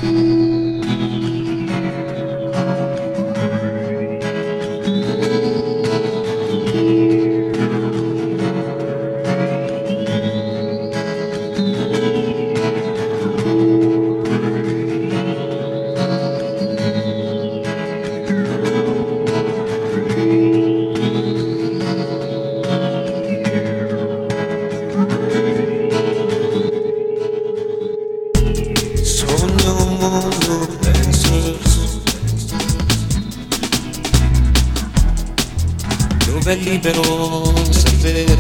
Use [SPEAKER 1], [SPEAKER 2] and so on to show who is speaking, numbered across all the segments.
[SPEAKER 1] Dove è libero sapere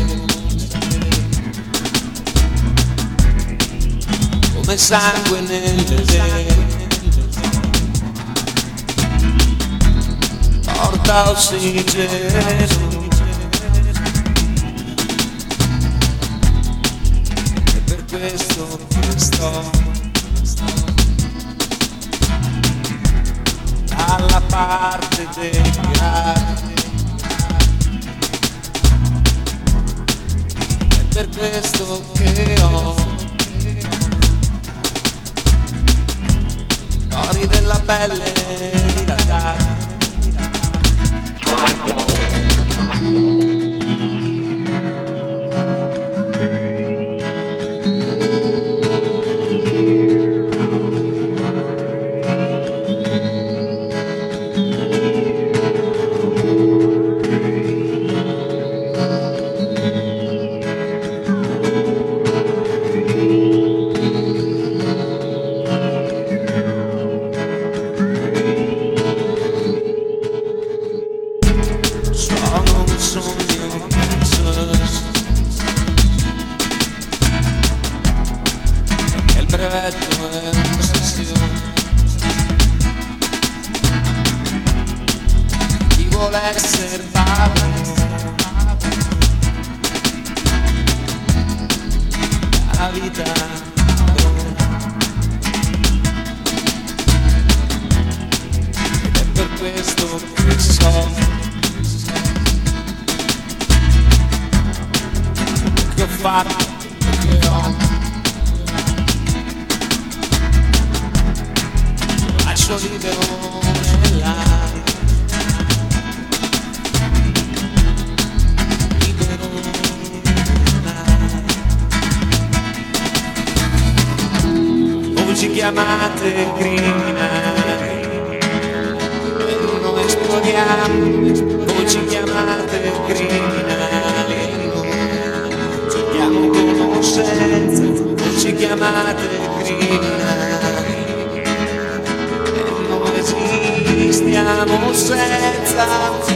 [SPEAKER 1] come sangue nelle vene, porta ossigeno. E per questo che sto dalla parte dei pirati. Per questo che ho cori della pelle dilatata. Sono un sogno e il brevetto è un'ossessione. Chi vuole essere padre la vita dona. Ed è per questo che so che ho fatto, che ho, lascio libero nell'aria, libero nell'aria. Voi ci chiamate criminali e noi esplodiamo, voi ci chiamate criminali. Cerchiamo conoscenza, non ci chiamate criminali e noi esistiamo senza